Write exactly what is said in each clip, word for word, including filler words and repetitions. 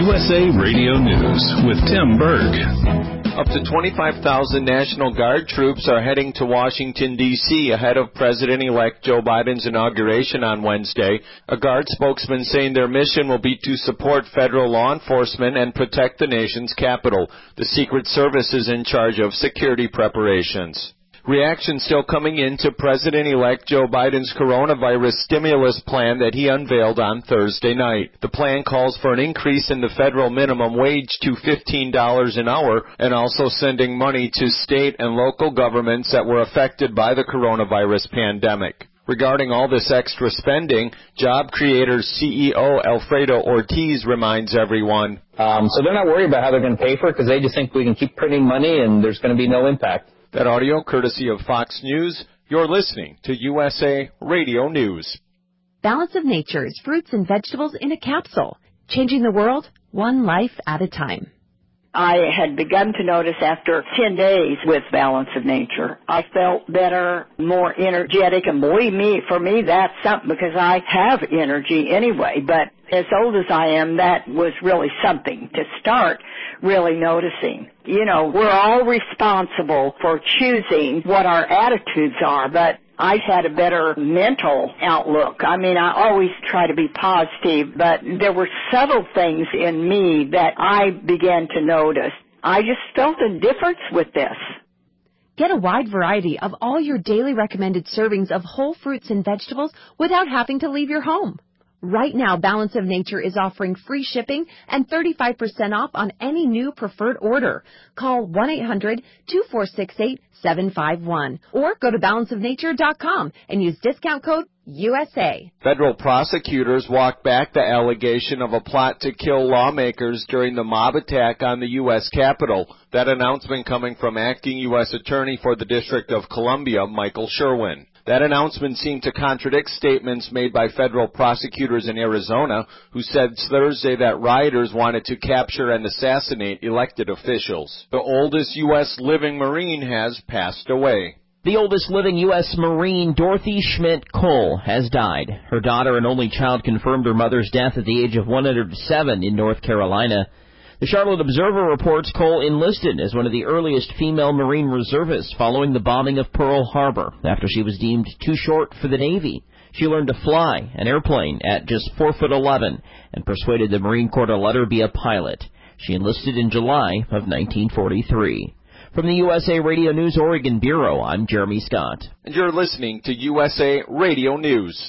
U S A Radio News with Tim Berg. Up to twenty-five thousand National Guard troops are heading to Washington, D C ahead of President-elect Joe Biden's inauguration on Wednesday. A Guard spokesman saying their mission will be to support federal law enforcement and protect the nation's capital. The Secret Service is in charge of security preparations. Reaction still coming in to President-elect Joe Biden's coronavirus stimulus plan that he unveiled on Thursday night. The plan calls for an increase in the federal minimum wage to fifteen dollars an hour and also sending money to state and local governments that were affected by the coronavirus pandemic. Regarding all this extra spending, Job Creators C E O Alfredo Ortiz reminds everyone. Um, so they're not worried about how they're going to pay for it because they just think we can keep printing money and there's going to be no impact. That audio courtesy of Fox News. You're listening to U S A Radio News. Balance of Nature's fruits and vegetables in a capsule. Changing the world, one life at a time. I had begun to notice after ten days with Balance of Nature, I felt better, more energetic, and believe me, for me, that's something because I have energy anyway, but as old as I am, that was really something to start really noticing. You know, we're all responsible for choosing what our attitudes are, but I had a better mental outlook. I mean, I always try to be positive, but there were subtle things in me that I began to notice. I just felt a difference with this. Get a wide variety of all your daily recommended servings of whole fruits and vegetables without having to leave your home. Right now, Balance of Nature is offering free shipping and thirty-five percent off on any new preferred order. Call one eight hundred two four six eight seven five one or go to balance of nature dot com and use discount code U S A. Federal prosecutors walked back the allegation of a plot to kill lawmakers during the mob attack on the U S Capitol. That announcement coming from acting U S Attorney for the District of Columbia, Michael Sherwin. That announcement seemed to contradict statements made by federal prosecutors in Arizona, who said Thursday that rioters wanted to capture and assassinate elected officials. The oldest U S living Marine has passed away. The oldest living U S Marine, Dorothy Schmidt Cole, has died. Her daughter and only child confirmed her mother's death at the age of one hundred seven in North Carolina. The Charlotte Observer reports Cole enlisted as one of the earliest female Marine reservists following the bombing of Pearl Harbor after she was deemed too short for the Navy. She learned to fly an airplane at just four foot eleven and persuaded the Marine Corps to let her be a pilot. She enlisted in July of nineteen forty-three. From the U S A Radio News Oregon Bureau, I'm Jeremy Scott. And you're listening to U S A Radio News.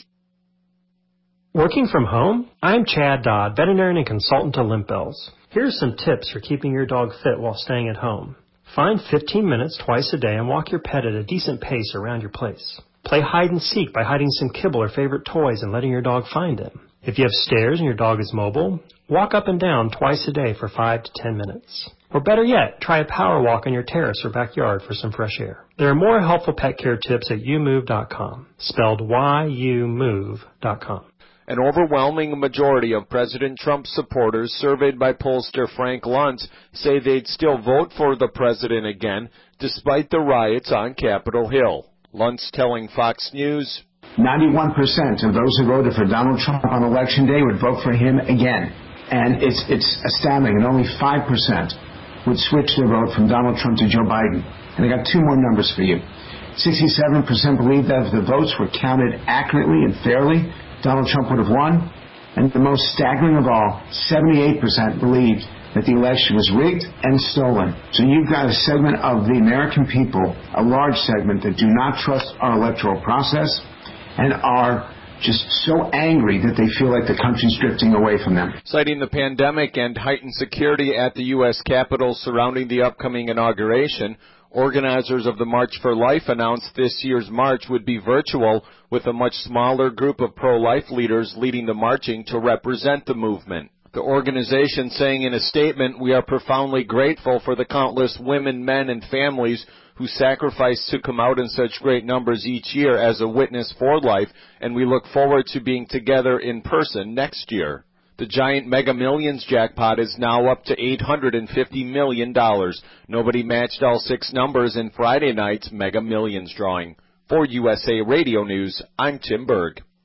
Working from home? I'm Chad Dodd, veterinarian and consultant to Limp Bells. Here's some tips for keeping your dog fit while staying at home. Find fifteen minutes twice a day and walk your pet at a decent pace around your place. Play hide and seek by hiding some kibble or favorite toys and letting your dog find them. If you have stairs and your dog is mobile, walk up and down twice a day for five to ten minutes. Or better yet, try a power walk on your terrace or backyard for some fresh air. There are more helpful pet care tips at you move dot com, spelled Y U move dot com. An overwhelming majority of President Trump's supporters surveyed by pollster Frank Luntz say they'd still vote for the president again despite the riots on Capitol Hill. Luntz telling Fox News, ninety-one percent of those who voted for Donald Trump on Election Day would vote for him again. And it's it's astounding. And only five percent would switch their vote from Donald Trump to Joe Biden. And I got two more numbers for you. sixty-seven percent believe that if the votes were counted accurately and fairly, Donald Trump would have won. And the most staggering of all, seventy-eight percent believed that the election was rigged and stolen. So you've got a segment of the American people, a large segment, that do not trust our electoral process and are just so angry that they feel like the country's drifting away from them. Citing the pandemic and heightened security at the U S Capitol surrounding the upcoming inauguration, organizers of the March for Life announced this year's march would be virtual, with a much smaller group of pro-life leaders leading the marching to represent the movement. The organization saying in a statement, "We are profoundly grateful for the countless women, men, and families who sacrifice to come out in such great numbers each year as a witness for life, and we look forward to being together in person next year." The giant Mega Millions jackpot is now up to eight hundred fifty million dollars. Nobody matched all six numbers in Friday night's Mega Millions drawing. For U S A Radio News, I'm Tim Berg.